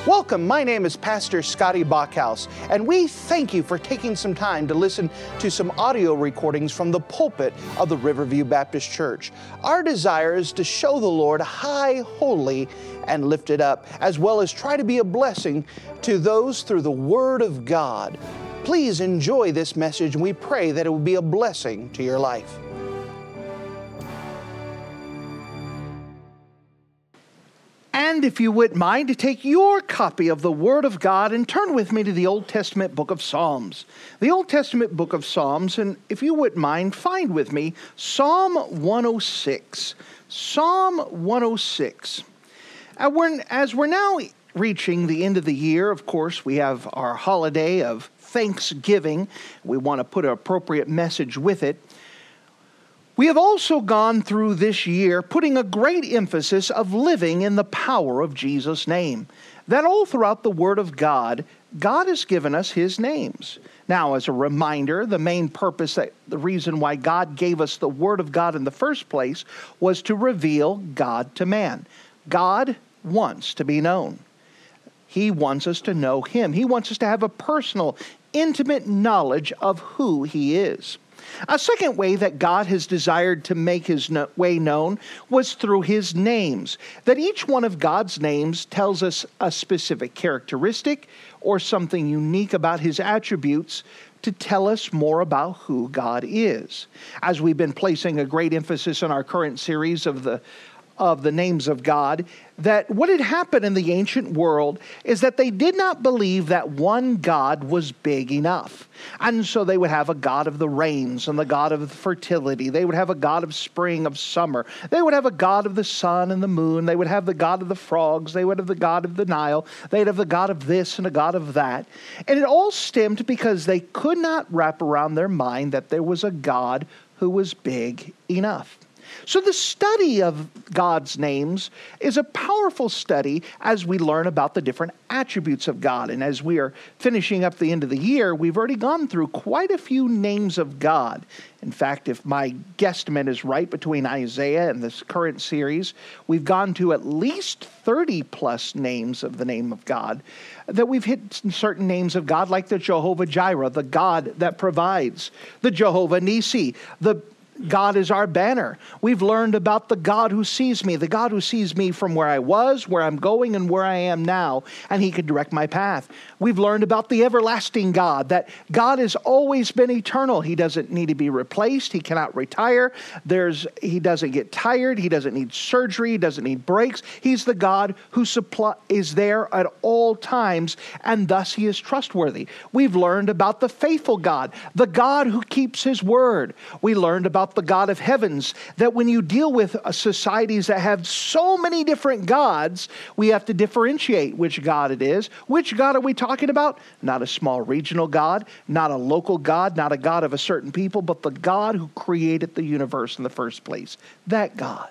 Welcome, my name is Pastor Scotty Bachhaus, and we thank you for taking some time to listen to some audio recordings from the pulpit of the Riverview Baptist Church. Our desire is to show the Lord high, holy, and lifted up, as well as try to be a blessing to those through the Word of God. Please enjoy this message, and we pray that it will be a blessing to your life. And if you wouldn't mind to take your copy of the Word of God and turn with me to the Old Testament book of Psalms. The Old Testament book of Psalms, and if you wouldn't mind, find with me Psalm 106. Psalm 106. As we're now reaching the end of the year, of course, we have our holiday of Thanksgiving. We want to put an appropriate message with it. We have also gone through this year putting a great emphasis of living in the power of Jesus' name. That all throughout the Word of God, God has given us His names. Now, as a reminder, the main purpose, the reason why God gave us the Word of God in the first place was to reveal God to man. God wants to be known. He wants us to know Him. He wants us to have a personal, intimate knowledge of who He is. A second way that God has desired to make His way known was through His names. That each one of God's names tells us a specific characteristic or something unique about His attributes to tell us more about who God is. As we've been placing a great emphasis on our current series of the names of God, that what had happened in the ancient world is that they did not believe that one God was big enough. And so they would have a God of the rains and the God of fertility. They would have a God of spring, of summer. They would have a God of the sun and the moon. They would have the God of the frogs. They would have the God of the Nile. They'd have the God of this and a God of that. And it all stemmed because they could not wrap around their mind that there was a God who was big enough. So the study of God's names is a powerful study as we learn about the different attributes of God. And as we are finishing up the end of the year, we've already gone through quite a few names of God. In fact, if my guesstimate is right, between Isaiah and this current series, we've gone to at least 30 plus names of the name of God. That we've hit certain names of God like the Jehovah Jireh, the God that provides, the Jehovah Nissi, the God is our banner. We've learned about the God who sees me, the God who sees me from where I was, where I'm going, and where I am now, and He can direct my path. We've learned about the everlasting God, that God has always been eternal. He doesn't need to be replaced. He cannot retire. He doesn't get tired. He doesn't need surgery. He doesn't need breaks. He's the God who is there at all times, and thus He is trustworthy. We've learned about the faithful God, the God who keeps His word. We learned about the God of heavens, that when you deal with societies that have so many different gods, we have to differentiate which God it is. Which God are we talking about? Not a small regional God, not a local God, not a God of a certain people, but the God who created the universe in the first place. That God.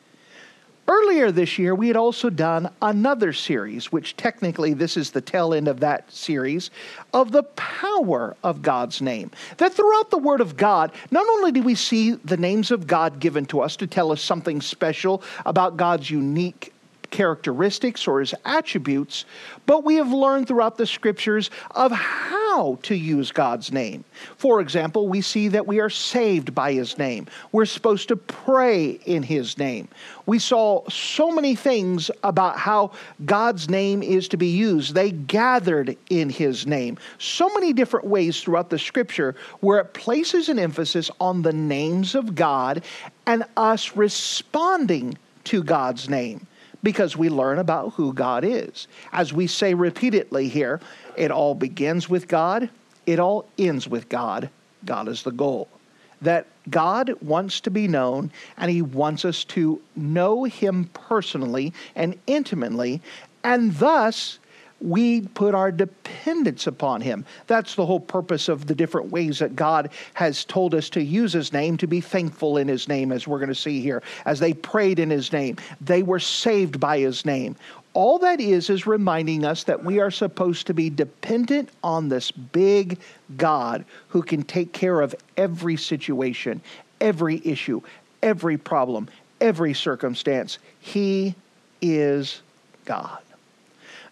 Earlier this year, we had also done another series, which technically this is the tail end of that series, of the power of God's name. That throughout the Word of God, not only do we see the names of God given to us to tell us something special about God's unique characteristics or His attributes, but we have learned throughout the Scriptures of how to use God's name. For example, we see that we are saved by His name. We're supposed to pray in His name. We saw so many things about how God's name is to be used. They gathered in His name. So many different ways throughout the Scripture where it places an emphasis on the names of God and us responding to God's name, because we learn about who God is. As we say repeatedly here, it all begins with God, it all ends with God. God is the goal. That God wants to be known, and He wants us to know Him personally and intimately, and thus we put our dependence upon Him. That's the whole purpose of the different ways that God has told us to use His name, to be thankful in His name, as we're going to see here. As they prayed in His name, they were saved by His name. All that is reminding us that we are supposed to be dependent on this big God who can take care of every situation, every issue, every problem, every circumstance. He is God.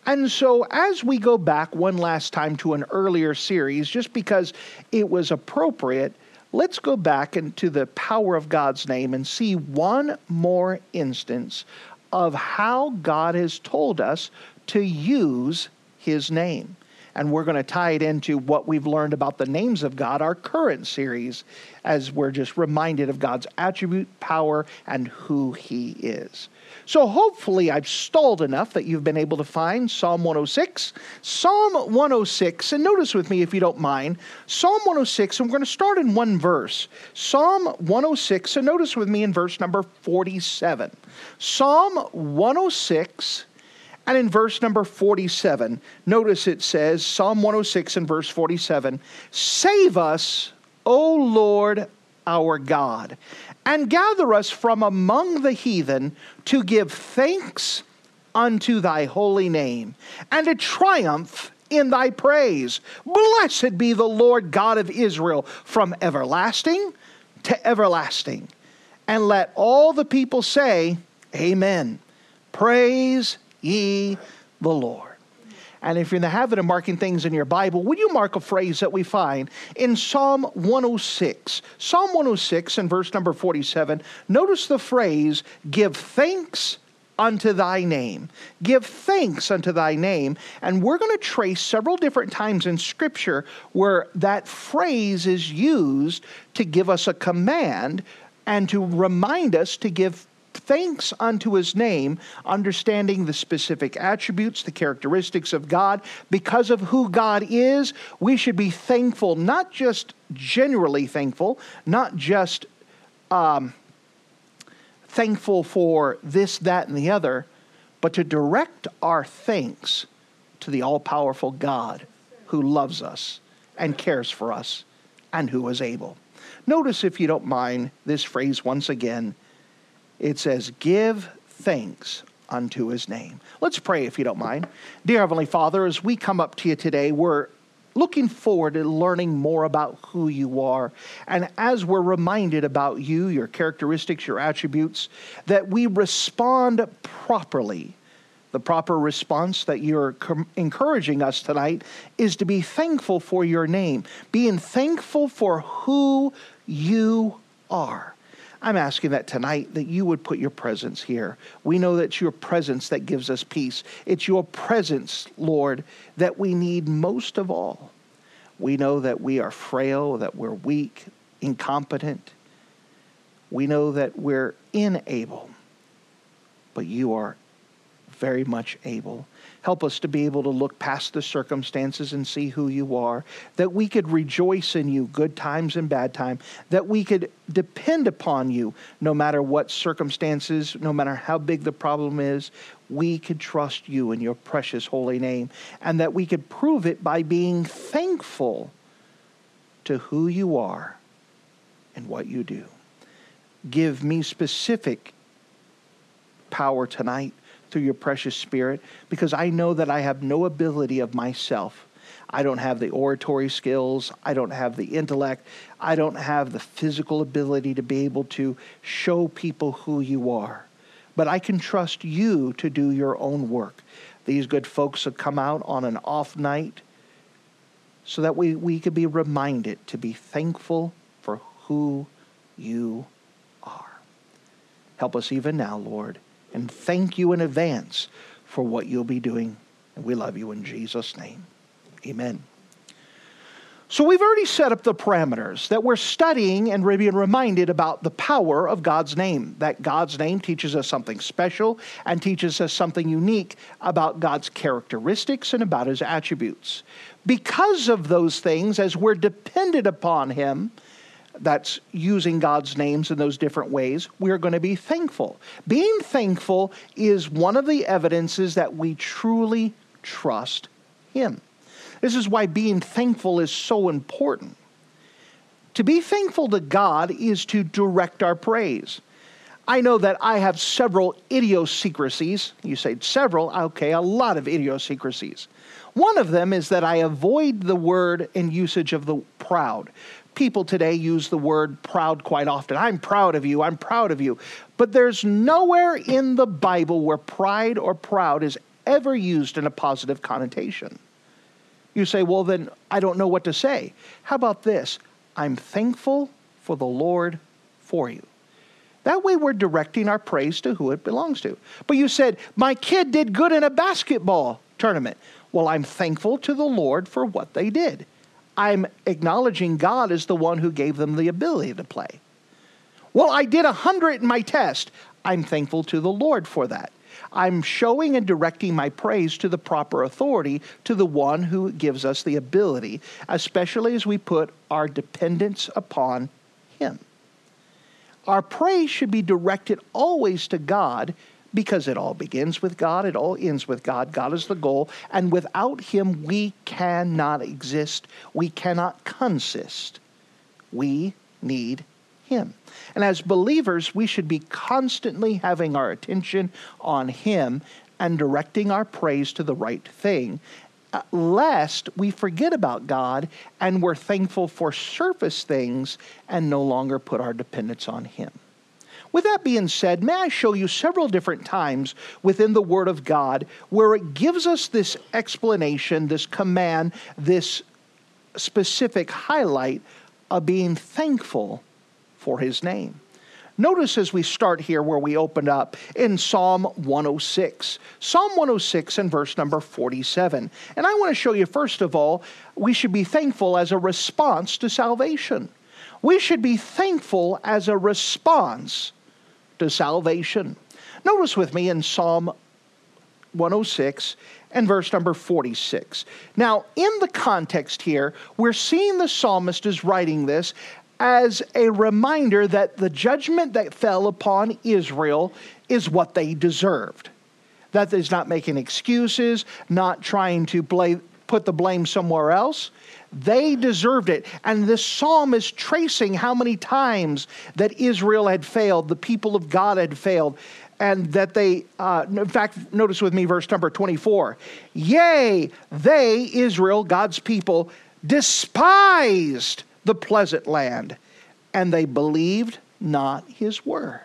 And so as we go back one last time to an earlier series, just because it was appropriate, let's go back into the power of God's name and see one more instance of how God has told us to use his name. And we're going to tie it into what we've learned about the names of God, our current series, as we're just reminded of God's attribute, power, and who he is. So hopefully I've stalled enough that you've been able to find Psalm 106. Psalm 106, and notice with me if you don't mind, Psalm 106, and we're going to start in one verse. Psalm 106, and notice with me in verse number 47. Psalm 106, and in verse number 47, notice it says, Psalm 106 and verse 47, "Save us, O Lord our God, and gather us from among the heathen to give thanks unto thy holy name, and to triumph in thy praise. Blessed be the Lord God of Israel from everlasting to everlasting." And let all the people say, Amen. Praise ye the Lord. And if you're in the habit of marking things in your Bible, would you mark a phrase that we find in Psalm 106? Psalm 106 and verse number 47, notice the phrase, "Give thanks unto thy name." Give thanks unto thy name. And we're going to trace several different times in Scripture where that phrase is used to give us a command and to remind us to give thanks unto his name, understanding the specific attributes, the characteristics of God. Because of who God is, we should be thankful, not just generally thankful, not just thankful for this, that, and the other, but to direct our thanks to the all-powerful God who loves us and cares for us and who is able. Notice, if you don't mind, this phrase once again. It says, "Give thanks unto his name." Let's pray if you don't mind. Dear Heavenly Father, as we come up to you today, we're looking forward to learning more about who you are. And as we're reminded about you, your characteristics, your attributes, that we respond properly. The proper response that you're encouraging us tonight is to be thankful for your name, being thankful for who you are. I'm asking that tonight that you would put your presence here. We know that it's your presence that gives us peace. It's your presence, Lord, that we need most of all. We know that we are frail, that we're weak, incompetent. We know that we're unable, but you are very much able. Help us to be able to look past the circumstances and see who you are, that we could rejoice in you, good times and bad times, that we could depend upon you no matter what circumstances, no matter how big the problem is. We could trust you in your precious holy name, and that we could prove it by being thankful to who you are and what you do. Give me specific power tonight through your precious Spirit, because I know that I have no ability of myself. I don't have the oratory skills. I don't have the intellect. I don't have the physical ability to be able to show people who you are. But I can trust you to do your own work. These good folks have come out on an off night so that we could be reminded to be thankful for who you are. Help us even now, Lord. And thank you in advance for what you'll be doing. And we love you in Jesus' name. Amen. So we've already set up the parameters that we're studying and being reminded about the power of God's name. That God's name teaches us something special and teaches us something unique about God's characteristics and about his attributes. Because of those things, as we're dependent upon him, that's using God's names in those different ways, we're going to be thankful. Being thankful is one of the evidences that we truly trust him. This is why being thankful is so important. To be thankful to God is to direct our praise. I know that I have several idiosyncrasies. You say several, okay, a lot of idiosyncrasies. One of them is that I avoid the word and usage of the proud. People today use the word proud quite often. I'm proud of you. I'm proud of you. But there's nowhere in the Bible where pride or proud is ever used in a positive connotation. You say, well, then I don't know what to say. How about this? I'm thankful for the Lord for you. That way we're directing our praise to who it belongs to. But you said, my kid did good in a basketball tournament. Well, I'm thankful to the Lord for what they did. I'm acknowledging God as the one who gave them the ability to play. Well, I did 100 in my test. I'm thankful to the Lord for that. I'm showing and directing my praise to the proper authority, to the one who gives us the ability, especially as we put our dependence upon him. Our praise should be directed always to God, because it all begins with God, it all ends with God. God is the goal, and without him we cannot exist. We cannot consist. We need him. And as believers, we should be constantly having our attention on him and directing our praise to the right thing, lest we forget about God and we're thankful for surface things and no longer put our dependence on him. With that being said, may I show you several different times within the Word of God where it gives us this explanation, this command, this specific highlight of being thankful for his name. Notice as we start here where we opened up in Psalm 106. Psalm 106 and verse number 47. And I want to show you, first of all, we should be thankful as a response to salvation. We should be thankful as a response to salvation. Notice with me in Psalm 106 and verse number 46. Now, in the context here, we're seeing the psalmist is writing this as a reminder that the judgment that fell upon Israel is what they deserved. That is not making excuses, not trying to put the blame somewhere else. They deserved it. And this psalm is tracing how many times that Israel had failed, the people of God had failed, and that they, in fact, notice with me verse number 24. Yea, they, Israel, God's people, despised the pleasant land, and they believed not his word.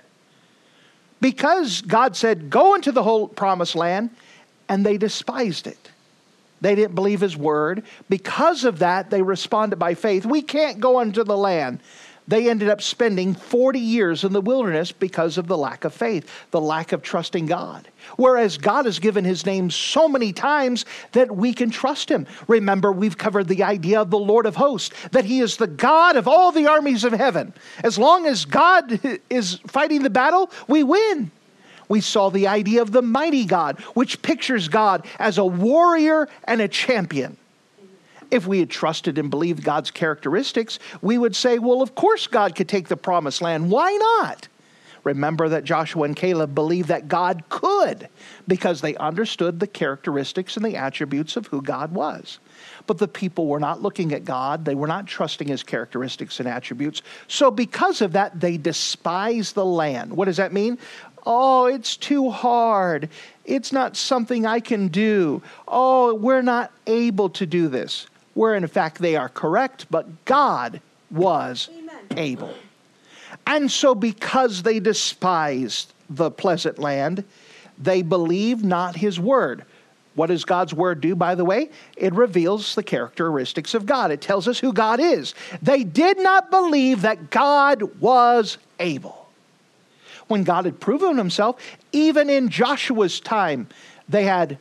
Because God said, go into the whole promised land, and they despised it. They didn't believe his word. Because of that, they responded by faith. We can't go into the land. They ended up spending 40 years in the wilderness because of the lack of faith, the lack of trusting God. Whereas God has given his name so many times that we can trust him. Remember, we've covered the idea of the Lord of hosts, that he is the God of all the armies of heaven. As long as God is fighting the battle, we win. We saw the idea of the mighty God, which pictures God as a warrior and a champion. If we had trusted and believed God's characteristics, we would say, well, of course God could take the promised land. Why not? Remember that Joshua and Caleb believed that God could because they understood the characteristics and the attributes of who God was. But the people were not looking at God. They were not trusting his characteristics and attributes. So because of that, they despised the land. What does that mean? Oh, it's too hard. It's not something I can do. Oh, we're not able to do this. Where in fact they are correct, but God was able. And so because they despised the pleasant land, they believed not his word. What does God's word do, by the way? It reveals the characteristics of God. It tells us who God is. They did not believe that God was able. When God had proven himself, even in Joshua's time, they had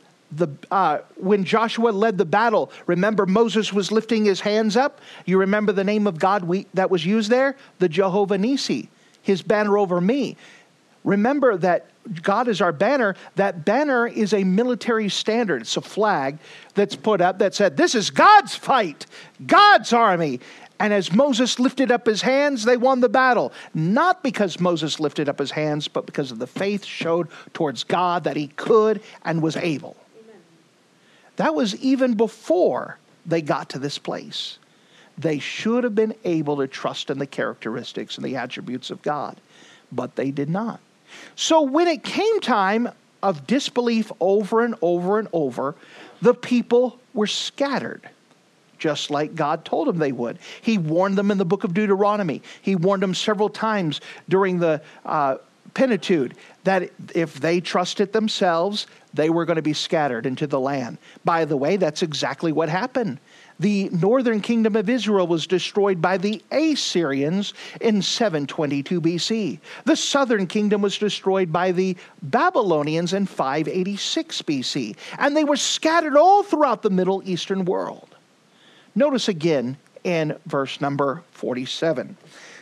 when Joshua led the battle, remember Moses was lifting his hands up? You remember the name of God that was used there? The Jehovah Nissi, his banner over me. Remember that God is our banner. That banner is a military standard. It's a flag that's put up that said, this is God's fight, God's army. And as Moses lifted up his hands, they won the battle. Not because Moses lifted up his hands, but because of the faith showed towards God that he could and was able. Amen. That was even before they got to this place. They should have been able to trust in the characteristics and the attributes of God, but they did not. So when it came time of disbelief over and over and over, the people were scattered. Just like God told them they would. He warned them in the book of Deuteronomy. He warned them several times during the plenitude, that if they trusted themselves, they were going to be scattered into the land. By the way, that's exactly what happened. The northern kingdom of Israel was destroyed by the Assyrians in 722 BC. The southern kingdom was destroyed by the Babylonians in 586 BC. And they were scattered all throughout the Middle Eastern world. Notice again in verse number 47.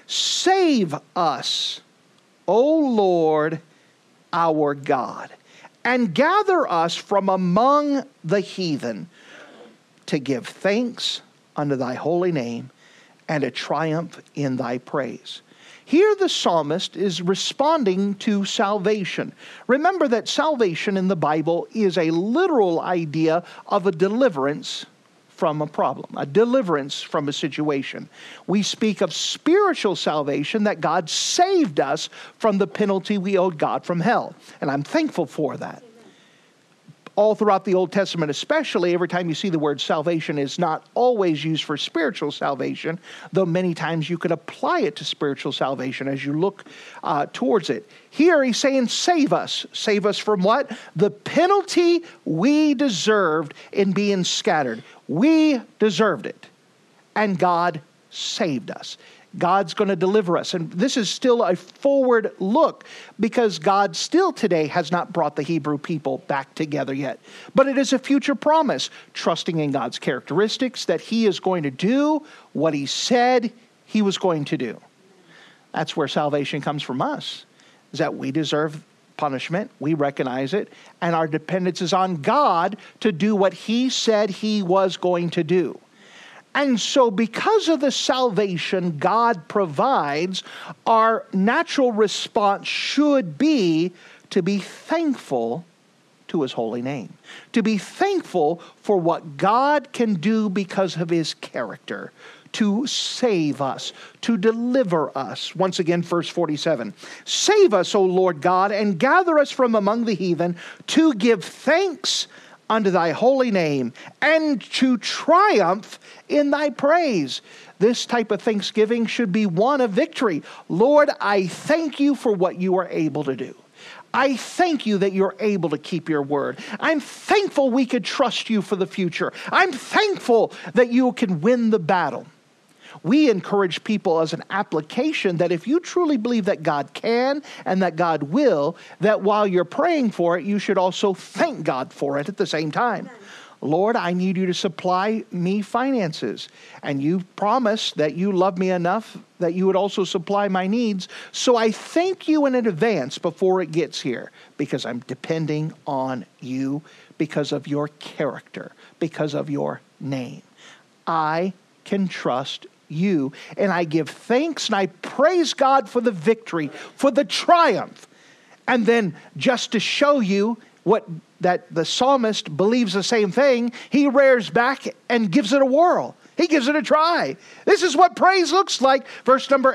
Save us, O Lord, our God, and gather us from among the heathen, to give thanks unto thy holy name and to triumph in thy praise. Here the psalmist is responding to salvation. Remember that salvation in the Bible is a literal idea of a deliverance from a problem, a deliverance from a situation. We speak of spiritual salvation, that God saved us from the penalty we owed God from hell. And I'm thankful for that. All throughout the Old Testament especially, every time you see the word salvation is not always used for spiritual salvation, though many times you could apply it to spiritual salvation as you look towards it. Here he's saying, save us. Save us from what? The penalty we deserved in being scattered. We deserved it. And God saved us. God's going to deliver us. And this is still a forward look, because God still today has not brought the Hebrew people back together yet. But it is a future promise, trusting in God's characteristics, that he is going to do what he said he was going to do. That's where salvation comes from us, is that we deserve punishment. We recognize it. And our dependence is on God to do what he said he was going to do. And so because of the salvation God provides, our natural response should be to be thankful to his holy name. To be thankful for what God can do because of his character. To save us, to deliver us. Once again, verse 47. Save us, O Lord God, and gather us from among the heathen, to give thanks unto thy holy name, and to triumph in thy praise. This type of thanksgiving should be one of victory. Lord, I thank you for what you are able to do. I thank you that you're able to keep your word. I'm thankful we could trust you for the future. I'm thankful that you can win the battle. We encourage people as an application that if you truly believe that God can and that God will, that while you're praying for it, you should also thank God for it at the same time. Amen. Lord, I need you to supply me finances. And you promised that you love me enough that you would also supply my needs. So I thank you in advance before it gets here, because I'm depending on you because of your character, because of your name. I can trust you, and I give thanks and I praise God for the victory, for the triumph. And then just to show you that the psalmist believes the same thing, he rears back and gives it a whirl. He gives it a try. This is what praise looks like. Verse number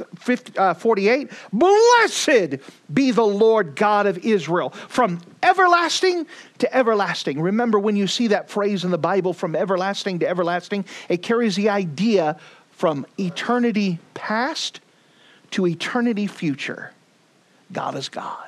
48. Blessed be the Lord God of Israel, from everlasting to everlasting. Remember, when you see that phrase in the Bible, from everlasting to everlasting, it carries the idea from eternity past to eternity future. God is God.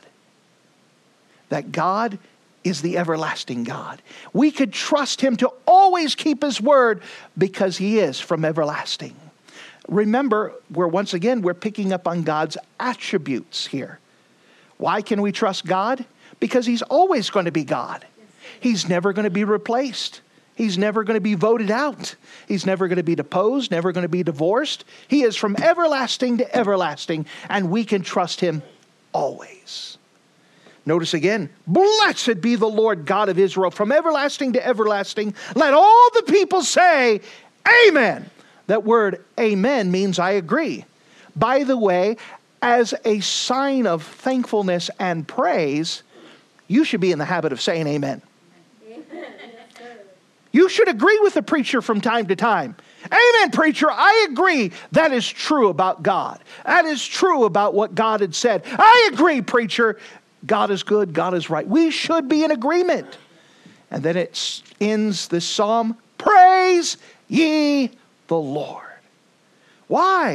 That God is the everlasting God. We could trust him to always keep his word because he is from everlasting. Remember, we're picking up on God's attributes here. Why can we trust God? Because he's always going to be God. He's never going to be replaced. He's never going to be voted out. He's never going to be deposed, never going to be divorced. He is from everlasting to everlasting, and we can trust him always. Notice again, blessed be the Lord God of Israel, from everlasting to everlasting. Let all the people say, amen. That word amen means I agree. By the way, as a sign of thankfulness and praise, you should be in the habit of saying amen. You should agree with the preacher from time to time. Amen, preacher, I agree. That is true about God. That is true about what God had said. I agree, preacher. God is good. God is right. We should be in agreement. And then it ends this psalm, praise ye the Lord. Why?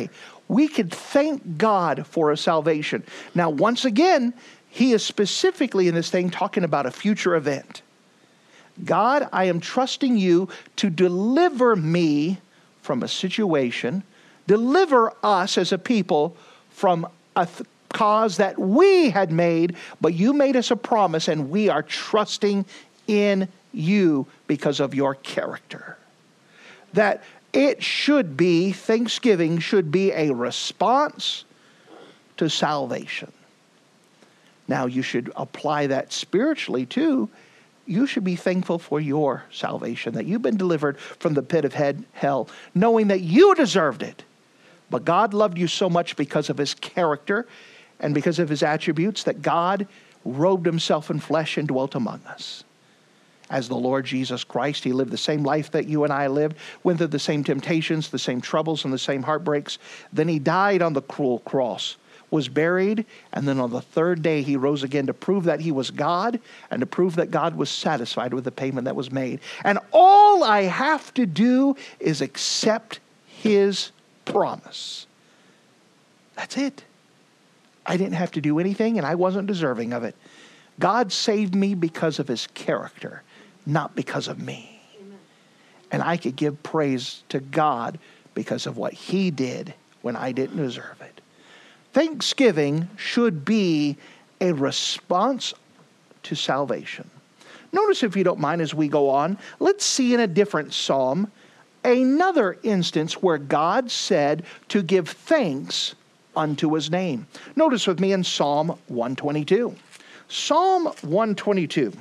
we could thank God for a salvation. Now, once again, he is specifically in this thing talking about a future event. God, I am trusting you to deliver me from a situation, deliver us as a people from a cause that we had made, but you made us a promise, and we are trusting in you because of your character. That it should be, thanksgiving should be a response to salvation. Now, you should apply that spiritually too. You should be thankful for your salvation, that you've been delivered from the pit of hell, knowing that you deserved it. But God loved you so much because of his character and because of his attributes that God robed himself in flesh and dwelt among us. As the Lord Jesus Christ, he lived the same life that you and I lived, went through the same temptations, the same troubles, and the same heartbreaks. Then he died on the cruel cross, was buried, and then on the third day he rose again to prove that he was God and to prove that God was satisfied with the payment that was made. And all I have to do is accept his promise. That's it. I didn't have to do anything, and I wasn't deserving of it. God saved me because of his character, not because of me. Amen. And I could give praise to God because of what he did when I didn't deserve it. Thanksgiving should be a response to salvation. Notice, if you don't mind, as we go on, let's see in a different psalm another instance where God said to give thanks unto his name. Notice with me in Psalm 122. Psalm 122.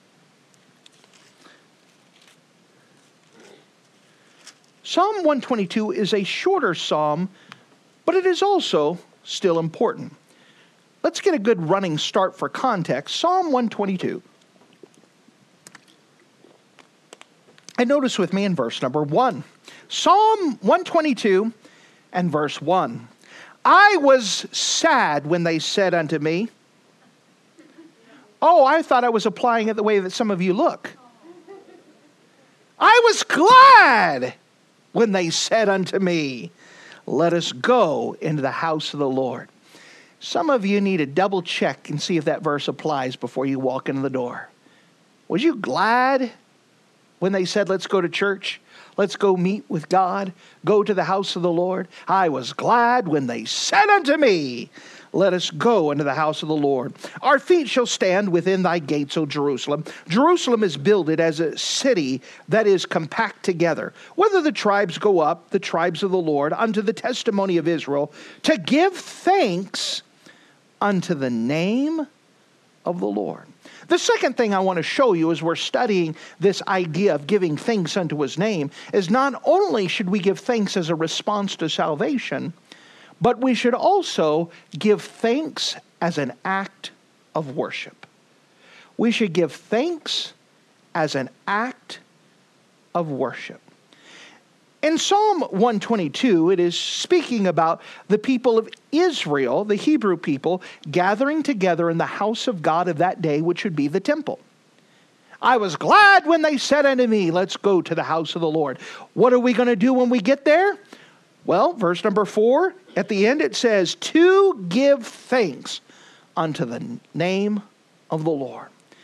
Psalm 122 is a shorter psalm, but it is also still important. Let's get a good running start for context. Psalm 122. And notice with me in verse number 1. Psalm 122 and verse 1. I was sad when they said unto me. Oh, I thought I was applying it the way that some of you look. I was glad when they said unto me, let us go into the house of the Lord. Some of you need to double check and see if that verse applies before you walk into the door. Was you glad when they said, let's go to church? Let's go meet with God. Go to the house of the Lord. I was glad when they said unto me, let us go into the house of the Lord. Our feet shall stand within thy gates, O Jerusalem. Jerusalem is builded as a city that is compact together. Whether the tribes go up, the tribes of the Lord, unto the testimony of Israel, to give thanks unto the name of the Lord. The second thing I want to show you as we're studying this idea of giving thanks unto his name is not only should we give thanks as a response to salvation, but we should also give thanks as an act of worship. We should give thanks as an act of worship. In Psalm 122, it is speaking about the people of Israel, the Hebrew people, gathering together in the house of God of that day, which would be the temple. I was glad when they said unto me, let's go to the house of the Lord. What are we going to do when we get there? Well, verse number 4, at the end it says, to give thanks unto the name of the Lord.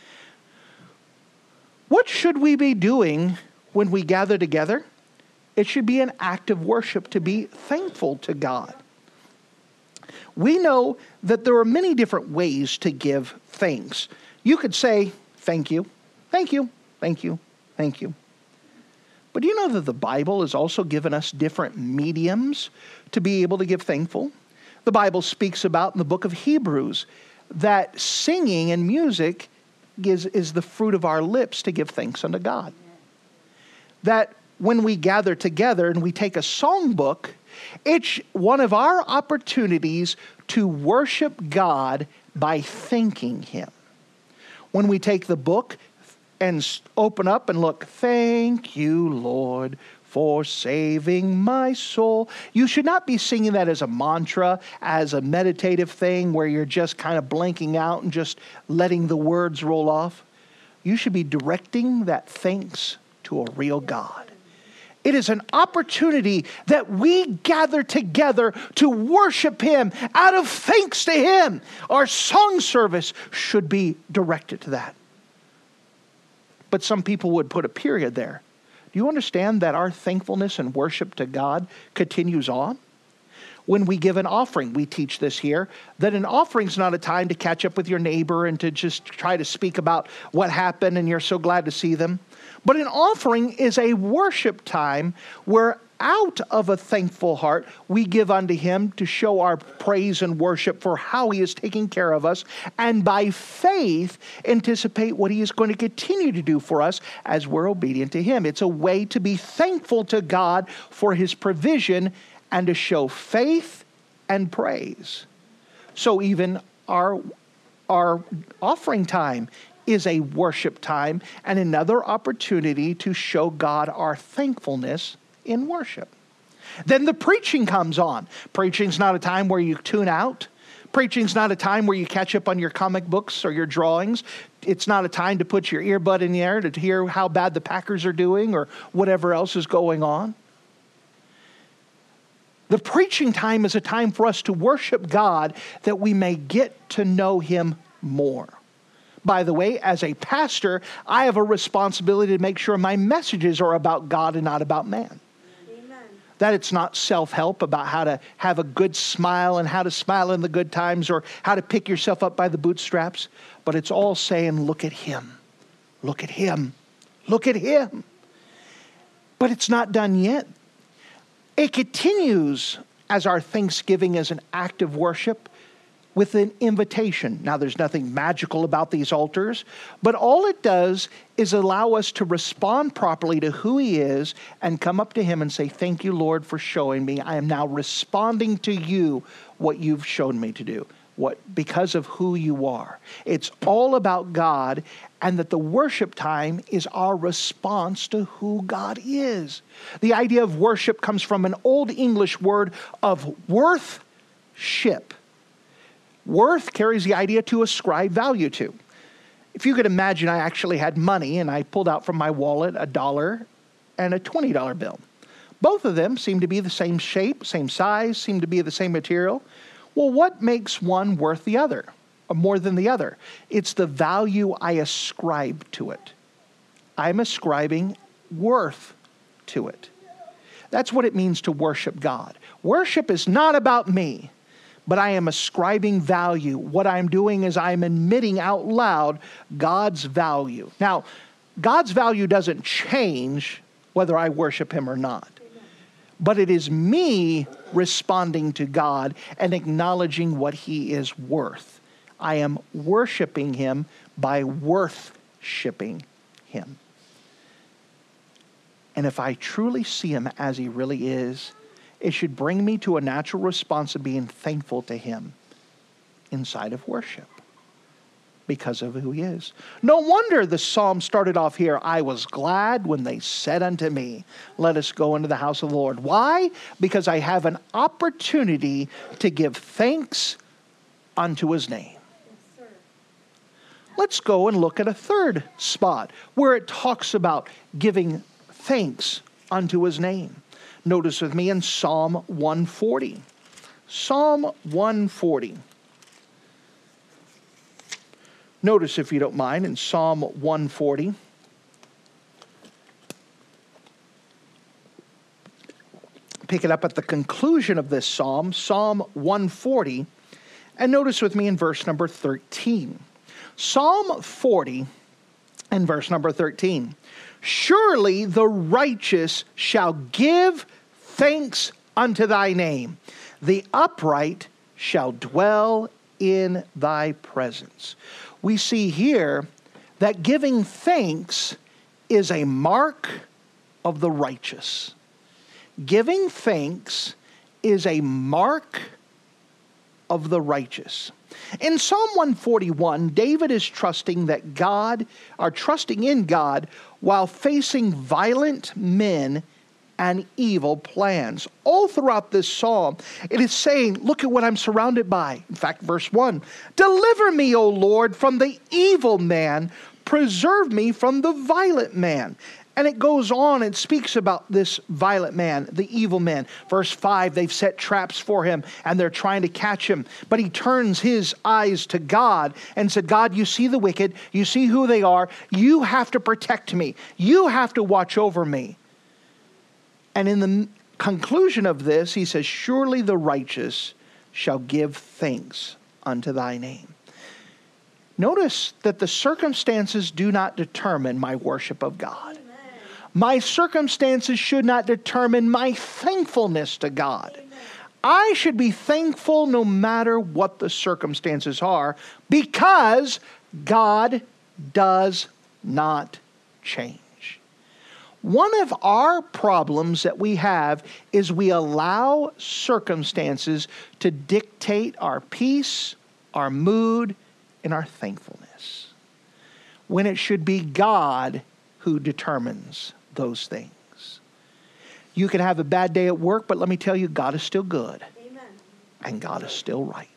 What should we be doing when we gather together? It should be an act of worship to be thankful to God. We know that there are many different ways to give thanks. You could say, thank you, thank you, thank you, thank you. But do you know that the Bible has also given us different mediums to be able to give thankful? The Bible speaks about in the book of Hebrews that singing and music is the fruit of our lips to give thanks unto God. That when we gather together and we take a songbook, it's one of our opportunities to worship God by thanking him. When we take the book and open up and look, thank you, Lord, for saving my soul. You should not be singing that as a mantra, as a meditative thing where you're just kind of blanking out and just letting the words roll off. You should be directing that thanks to a real God. It is an opportunity that we gather together to worship Him out of thanks to Him. Our song service should be directed to that. But some people would put a period there. Do you understand that our thankfulness and worship to God continues on? When we give an offering, we teach this here, that an offering is not a time to catch up with your neighbor and to just try to speak about what happened and you're so glad to see them. But an offering is a worship time where out of a thankful heart, we give unto Him to show our praise and worship for how He is taking care of us, and by faith anticipate what He is going to continue to do for us as we're obedient to Him. It's a way to be thankful to God for His provision and to show faith and praise. So even our offering time is a worship time and another opportunity to show God our thankfulness in worship. Then the preaching comes on. Preaching's not a time where you tune out. Preaching's not a time where you catch up on your comic books or your drawings. It's not a time to put your earbud in the air to hear how bad the Packers are doing or whatever else is going on. The preaching time is a time for us to worship God that we may get to know Him more. By the way, as a pastor, I have a responsibility to make sure my messages are about God and not about man. Amen. That it's not self-help about how to have a good smile and how to smile in the good times or how to pick yourself up by the bootstraps, but it's all saying, look at Him, look at Him, look at Him. But it's not done yet. It continues as our thanksgiving as an act of worship with an invitation. Now, there's nothing magical about these altars, but all it does is allow us to respond properly to who He is and come up to Him and say, thank you, Lord, for showing me. I am now responding to you what you've shown me to do. Because of who you are. It's all about God, and that the worship time is our response to who God is. The idea of worship comes from an Old English word of worth-ship. Worth carries the idea to ascribe value to. If you could imagine I actually had money and I pulled out from my wallet $1 and a $20 bill. Both of them seem to be the same shape, same size, seem to be the same material. Well, what makes one worth the other, or more than the other? It's the value I ascribe to it. I'm ascribing worth to it. That's what it means to worship God. Worship is not about me, but I am ascribing value. What I'm doing is I'm admitting out loud God's value. Now, God's value doesn't change whether I worship Him or not. But it is me responding to God and acknowledging what He is worth. I am worshiping Him by worth-shipping Him. And if I truly see Him as He really is, it should bring me to a natural response of being thankful to Him inside of worship because of who He is. No wonder the psalm started off here, I was glad when they said unto me, let us go into the house of the Lord. Why? Because I have an opportunity to give thanks unto His name. Yes, let's go and look at a third spot where it talks about giving thanks unto His name. Notice with me in Psalm 140. Psalm 140. Notice, if you don't mind, in Psalm 140. Pick it up at the conclusion of this psalm, Psalm 140. And notice with me in verse number 13. Psalm 40 and verse number 13. Surely the righteous shall give thanks unto thy name. The upright shall dwell in thy presence. We see here that giving thanks is a mark of the righteous. Giving thanks is a mark of the righteous. In Psalm 141, David is trusting in God while facing violent men and evil plans. All throughout this psalm, it is saying, look at what I'm surrounded by. In fact, verse 1, deliver me, O Lord, from the evil man, preserve me from the violent man. And it goes on and speaks about this violent man, the evil man. Verse 5, they've set traps for him and they're trying to catch him. But he turns his eyes to God and said, God, you see the wicked. You see who they are. You have to protect me. You have to watch over me. And in the conclusion of this, he says, surely the righteous shall give thanks unto thy name. Notice that the circumstances do not determine my worship of God. Amen. My circumstances should not determine my thankfulness to God. Amen. I should be thankful no matter what the circumstances are, because God does not change. One of our problems that we have is we allow circumstances to dictate our peace, our mood, and our thankfulness, when it should be God who determines those things. You can have a bad day at work, but let me tell you, God is still good. Amen. And God is still right.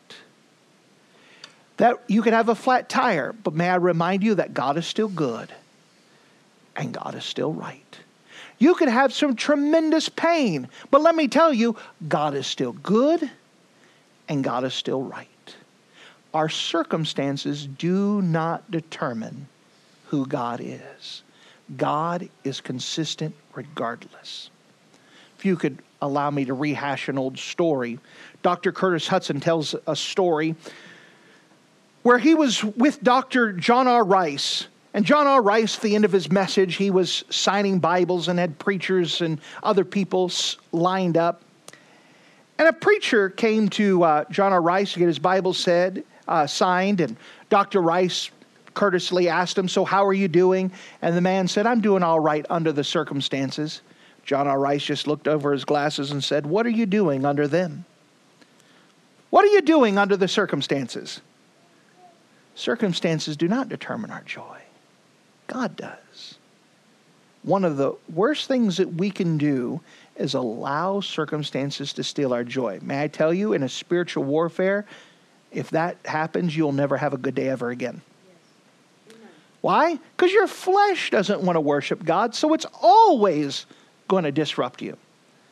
That you can have a flat tire, but may I remind you that God is still good and God is still right. You can have some tremendous pain, but let me tell you, God is still good and God is still right. Our circumstances do not determine who God is. God is consistent regardless. If you could allow me to rehash an old story, Dr. Curtis Hudson tells a story where he was with Dr. John R. Rice. And John R. Rice, at the end of his message, he was signing Bibles and had preachers and other people lined up. And a preacher came to John R. Rice to get his Bible signed, and Dr. Rice courteously asked him, so how are you doing? And the man said, I'm doing all right under the circumstances. John R. Rice just looked over his glasses and said, what are you doing under them? What are you doing under the circumstances? Circumstances do not determine our joy. God does. One of the worst things that we can do is allow circumstances to steal our joy. May I tell you, in a spiritual warfare, if that happens, you'll never have a good day ever again. Yes. Why? Because your flesh doesn't want to worship God, so it's always going to disrupt you.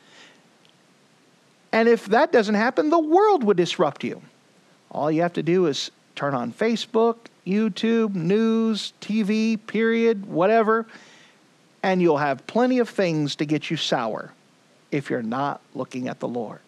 And if that doesn't happen, the world would disrupt you. All you have to do is turn on Facebook, YouTube, news, TV, period, whatever, and you'll have plenty of things to get you sour if you're not looking at the Lord.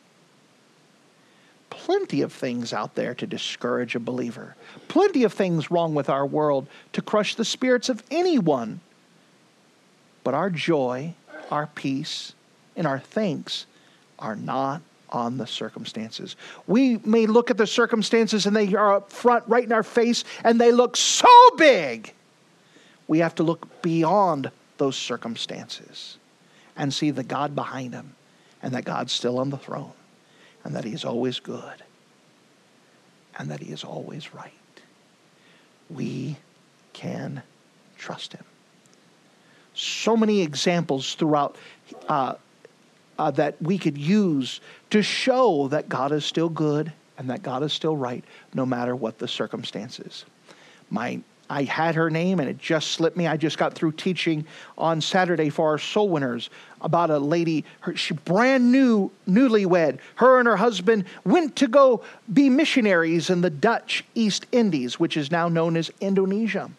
Plenty of things out there to discourage a believer. Plenty of things wrong with our world to crush the spirits of anyone. But our joy, our peace, and our thanks are not on the circumstances. We may look at the circumstances and they are up front right in our face and they look so big. We have to look beyond those circumstances and see the God behind them, and that God's still on the throne, and that He is always good, and that He is always right. We can trust Him. So many examples throughout that we could use to show that God is still good and that God is still right, no matter what the circumstances. I had her name and it just slipped me. I just got through teaching on Saturday for our soul winners about a lady, she brand new, newlywed. Her and her husband went to go be missionaries in the Dutch East Indies, which is now known as Indonesia.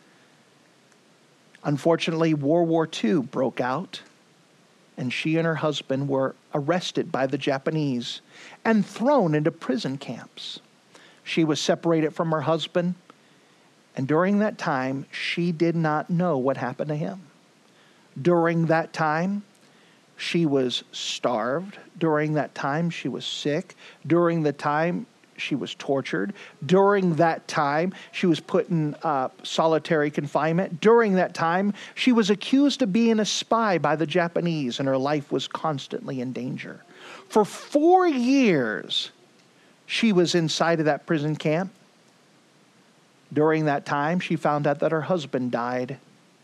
Unfortunately, World War II broke out, and she and her husband were arrested by the Japanese and thrown into prison camps. She was separated from her husband, and during that time, she did not know what happened to him. During that time, she was starved. During that time, she was sick. During the time, she was tortured. During that time, she was put in solitary confinement. During that time, she was accused of being a spy by the Japanese, and her life was constantly in danger. For 4 years, she was inside of that prison camp. During that time, she found out that her husband died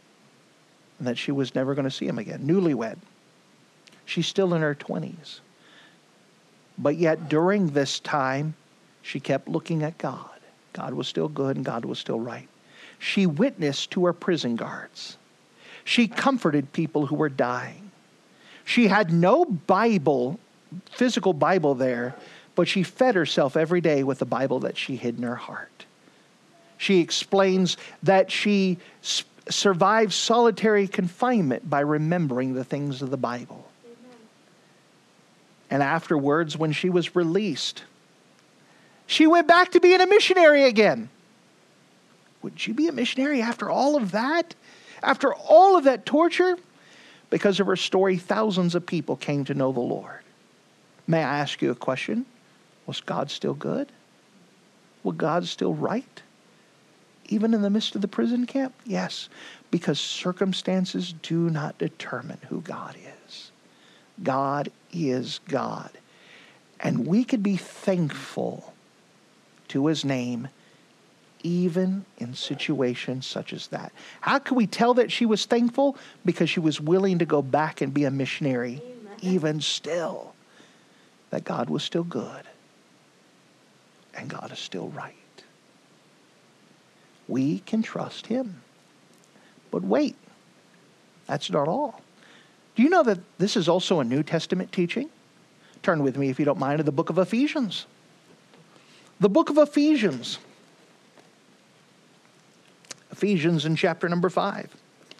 and that she was never going to see him again. Newlywed. She's still in her 20s. But yet, during this time, she kept looking at God. God was still good and God was still right. She witnessed to her prison guards. She comforted people who were dying. She had no Bible, physical Bible there, but she fed herself every day with the Bible that she hid in her heart. She explains that she survived solitary confinement by remembering the things of the Bible. Amen. And afterwards, when she was released, she went back to being a missionary again. Would you be a missionary after all of that? After all of that torture? Because of her story, thousands of people came to know the Lord. May I ask you a question? Was God still good? Was God still right? Even in the midst of the prison camp? Yes, because circumstances do not determine who God is. God is God. And we could be thankful to his name even in situations such as that. How can we tell that she was thankful? Because she was willing to go back and be a missionary. Amen. Even still. That God was still good. And God is still right. We can trust him. But wait, that's not all. Do you know that this is also a New Testament teaching? Turn with me, if you don't mind, to the book of Ephesians. The book of Ephesians. Ephesians in chapter number 5.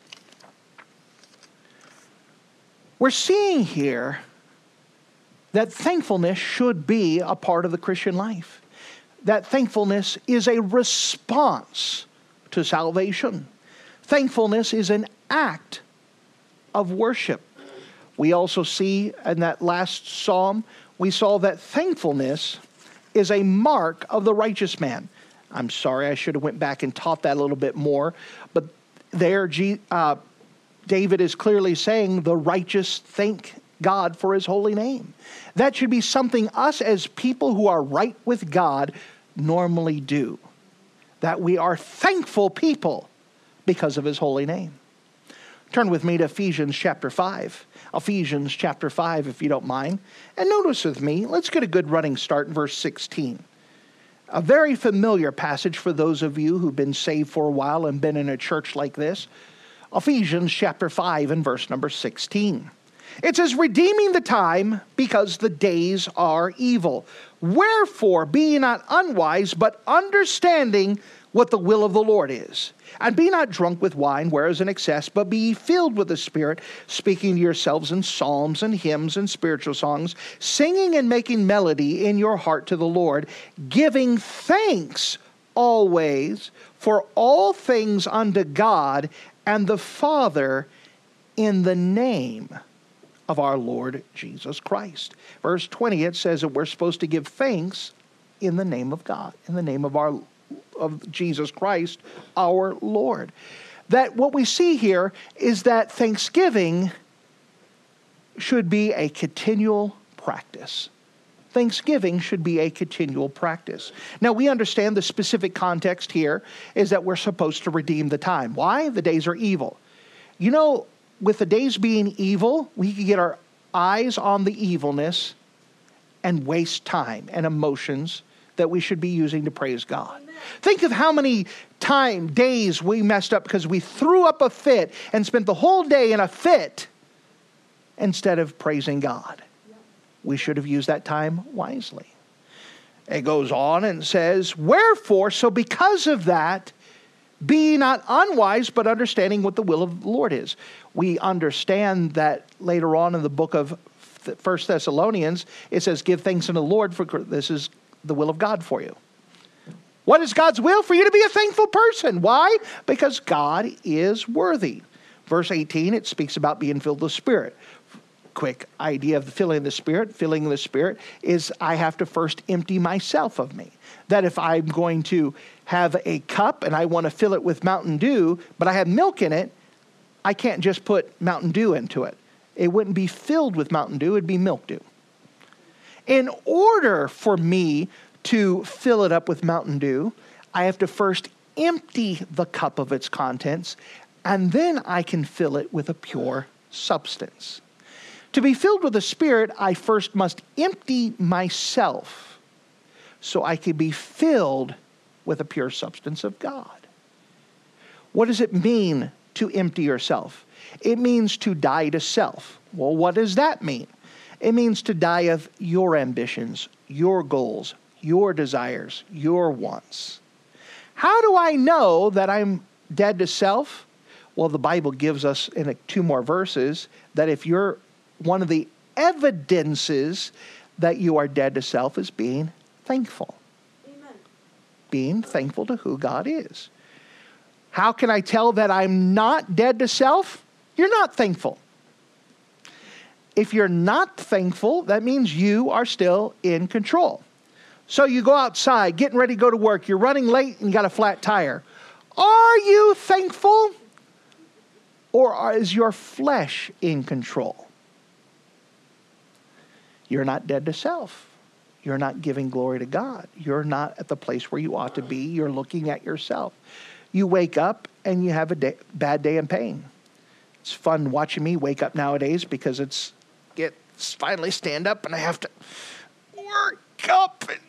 We're seeing here that thankfulness should be a part of the Christian life. That thankfulness is a response to salvation. Thankfulness is an act of worship. We also see in that last psalm, we saw that thankfulness is a mark of the righteous man. I'm sorry, I should have went back and taught that a little bit more. But there, David is clearly saying the righteous thank God for his holy name. That should be something us as people who are right with God normally do. That we are thankful people because of his holy name. Turn with me to Ephesians chapter 5. Ephesians chapter 5, if you don't mind. And notice with me, let's get a good running start in verse 16. A very familiar passage for those of you who've been saved for a while and been in a church like this. Ephesians chapter 5 and verse number 16. It says, redeeming the time because the days are evil. Wherefore, be ye not unwise, but understanding what the will of the Lord is. And be not drunk with wine, whereas in excess, but be ye filled with the Spirit, speaking to yourselves in psalms and hymns and spiritual songs, singing and making melody in your heart to the Lord, giving thanks always for all things unto God and the Father in the name of our Lord Jesus Christ. Verse 20, it says that we're supposed to give thanks in the name of God, in the name of Jesus Christ, our Lord. That what we see here is that thanksgiving should be a continual practice. Thanksgiving should be a continual practice. Now, we understand the specific context here is that we're supposed to redeem the time. Why? The days are evil. You know, with the days being evil, we can get our eyes on the evilness and waste time and emotions that we should be using to praise God. Amen. Think of how many days we messed up because we threw up a fit and spent the whole day in a fit instead of praising God. Yep. We should have used that time wisely. It goes on and says, wherefore, so because of that, be not unwise, but understanding what the will of the Lord is. We understand that later on in the book of 1 Thessalonians, it says, give thanks unto the Lord, for this is the will of God for you. What is God's will? For you to be a thankful person. Why? Because God is worthy. Verse 18, it speaks about being filled with the Spirit. Quick idea of the filling of the Spirit. Filling of the Spirit is I have to first empty myself of me. That if I'm going to have a cup and I want to fill it with Mountain Dew, but I have milk in it, I can't just put Mountain Dew into it. It wouldn't be filled with Mountain Dew, it'd be Milk Dew. In order for me to fill it up with Mountain Dew, I have to first empty the cup of its contents, and then I can fill it with a pure substance. To be filled with the Spirit, I first must empty myself so I can be filled with a pure substance of God. What does it mean to empty yourself? It means to die to self. Well, what does that mean? It means to die of your ambitions, your goals, your desires, your wants. How do I know that I'm dead to self? Well, the Bible gives us in 2 more verses that if you're one of the evidences that you are dead to self is being thankful. Amen. Being thankful to who God is. How can I tell that I'm not dead to self? You're not thankful. If you're not thankful, that means you are still in control. So you go outside, getting ready to go to work. You're running late and you got a flat tire. Are you thankful? Or is your flesh in control? You're not dead to self. You're not giving glory to God. You're not at the place where you ought to be. You're looking at yourself. You wake up and you have a bad day in pain. It's fun watching me wake up nowadays because it's finally stand up and I have to work up and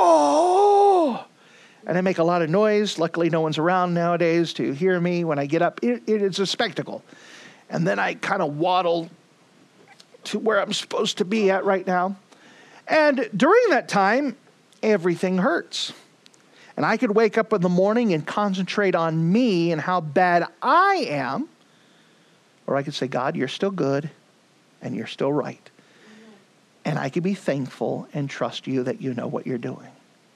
and I make a lot of noise. Luckily, no one's around nowadays to hear me when I get up. It is a spectacle. And then I kind of waddle to where I'm supposed to be at right now. And during that time, everything hurts. And I could wake up in the morning and concentrate on me and how bad I am. Or I could say, God, you're still good and you're still right. And I could be thankful and trust you that you know what you're doing.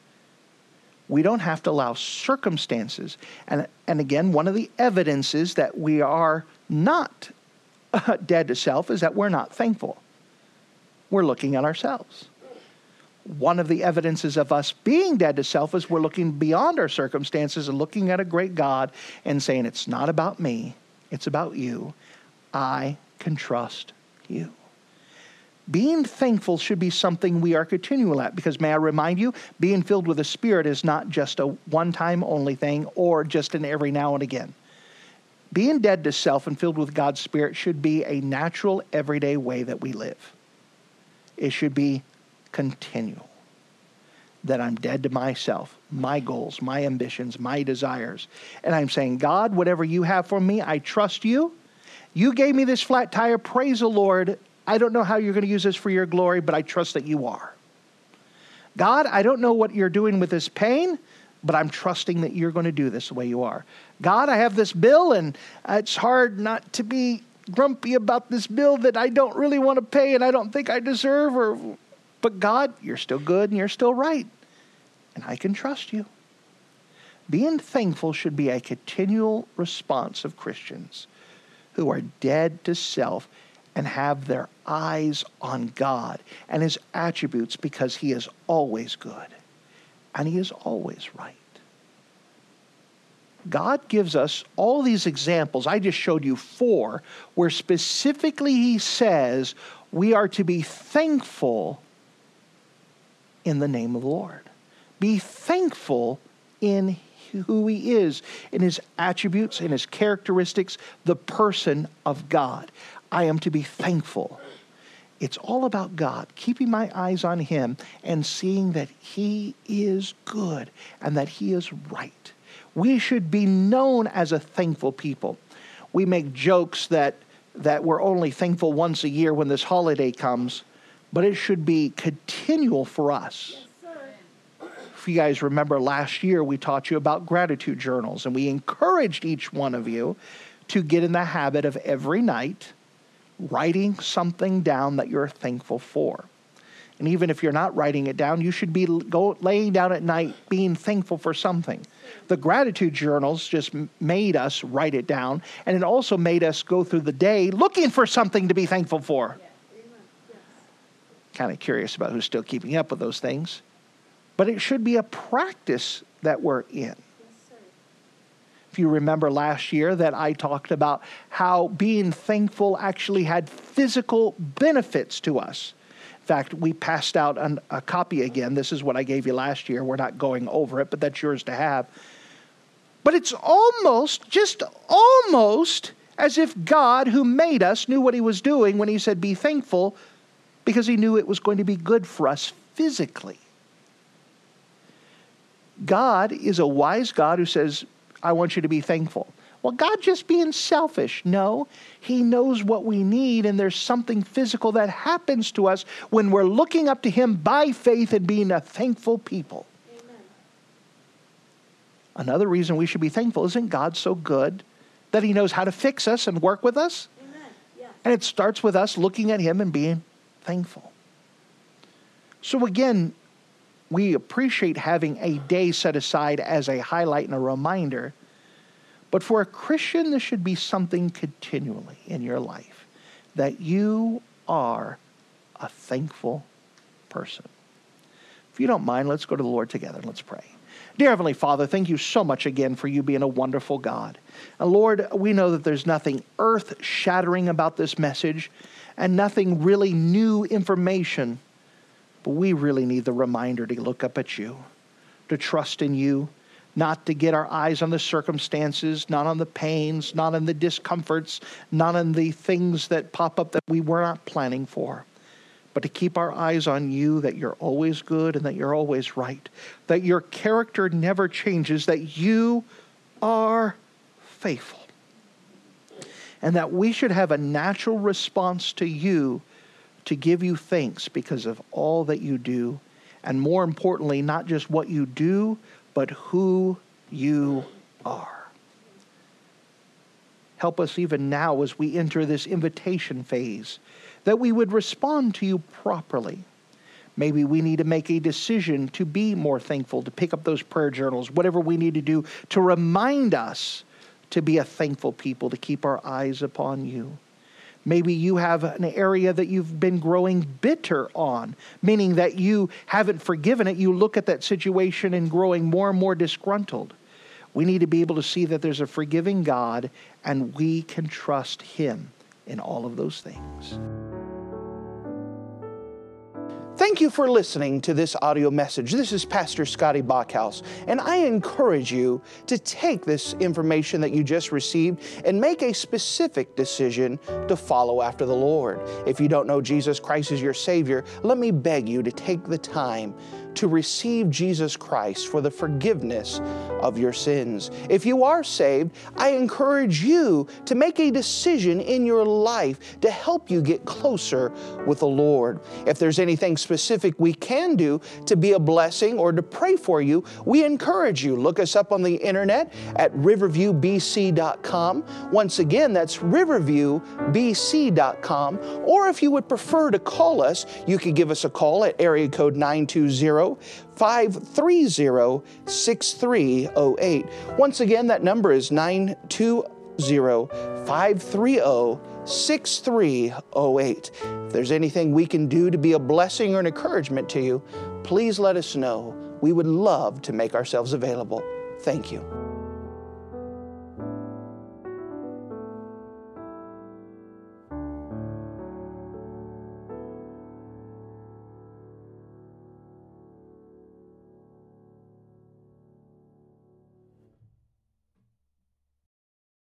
We don't have to allow circumstances. And again, one of the evidences that we are not dead to self is that we're not thankful. We're looking at ourselves. One of the evidences of us being dead to self is we're looking beyond our circumstances and looking at a great God and saying, it's not about me, it's about you. I can trust you. Being thankful should be something we are continual at, because may I remind you, being filled with the Spirit is not just a one-time only thing or just an every now and again. Being dead to self and filled with God's Spirit should be a natural, everyday way that we live. It should be continual. That I'm dead to myself, my goals, my ambitions, my desires. And I'm saying, God, whatever you have for me, I trust you. You gave me this flat tire. Praise the Lord. I don't know how you're going to use this for your glory, but I trust that you are. God, I don't know what you're doing with this pain, but I'm trusting that you're going to do this the way you are. God, I have this bill, and it's hard not to be grumpy about this bill that I don't really want to pay and I don't think I deserve. But God, you're still good and you're still right, and I can trust you. Being thankful should be a continual response of Christians who are dead to self and have their eyes on God and his attributes, because he is always good and he is always right. God gives us all these examples. I just showed you 4 where specifically he says we are to be thankful in the name of the Lord. Be thankful in who he is, in his attributes, in his characteristics, the person of God. I am to be thankful. It's all about God, keeping my eyes on him and seeing that he is good and that he is right. We should be known as a thankful people. We make jokes that we're only thankful once a year when this holiday comes, but it should be continual for us. If you guys remember last year, we taught you about gratitude journals, and we encouraged each one of you to get in the habit of every night writing something down that you're thankful for. And even if you're not writing it down, you should be laying down at night being thankful for something. The gratitude journals just made us write it down, and it also made us go through the day looking for something to be thankful for. Kind of curious about who's still keeping up with those things. But it should be a practice that we're in. If you remember last year that I talked about how being thankful actually had physical benefits to us. In fact, we passed out a copy again. This is what I gave you last year. We're not going over it, but that's yours to have. But it's just almost as if God, who made us, knew what he was doing when he said be thankful, because he knew it was going to be good for us physically. God is a wise God who says, I want you to be thankful. well, God just being selfish. No, He knows what we need, and there's something physical that happens to us when we're looking up to Him by faith and being a thankful people. Amen. Another reason we should be thankful, isn't God so good that He knows how to fix us and work with us? Amen. Yes. And it starts with us looking at Him and being thankful. So again, we appreciate having a day set aside as a highlight and a reminder. But for a Christian, this should be something continually in your life, that you are a thankful person. If you don't mind, let's go to the Lord together and let's pray. Dear Heavenly Father, thank you so much again for you being a wonderful God. And Lord, we know that there's nothing earth-shattering about this message and nothing really new information, but we really need the reminder to look up at you, to trust in you, not to get our eyes on the circumstances, not on the pains, not on the discomforts, not on the things that pop up that we were not planning for, but to keep our eyes on you, that you're always good and that you're always right, that your character never changes, that you are faithful, and that we should have a natural response to you to give you thanks because of all that you do, and more importantly, not just what you do, but who you are. Help us even now as we enter this invitation phase, that we would respond to you properly. Maybe we need to make a decision to be more thankful, to pick up those prayer journals, whatever we need to do to remind us to be a thankful people, to keep our eyes upon you. Maybe you have an area that you've been growing bitter on, meaning that you haven't forgiven it. You look at that situation and growing more and more disgruntled. We need to be able to see that there's a forgiving God and we can trust Him in all of those things. Thank you for listening to this audio message. This is Pastor Scotty Bachhaus, and I encourage you to take this information that you just received and make a specific decision to follow after the Lord. If you don't know Jesus Christ as your Savior, let me beg you to take the time to receive Jesus Christ for the forgiveness of your sins. If you are saved, I encourage you to make a decision in your life to help you get closer with the Lord. If there's anything specific we can do to be a blessing or to pray for you, we encourage you. Look us up on the internet at riverviewbc.com. Once again, that's riverviewbc.com. Or if you would prefer to call us, you can give us a call at area code 920-530-6308. Once again, that number is 920-530-6308. If there's anything we can do to be a blessing or an encouragement to you, please let us know. We would love to make ourselves available. Thank you.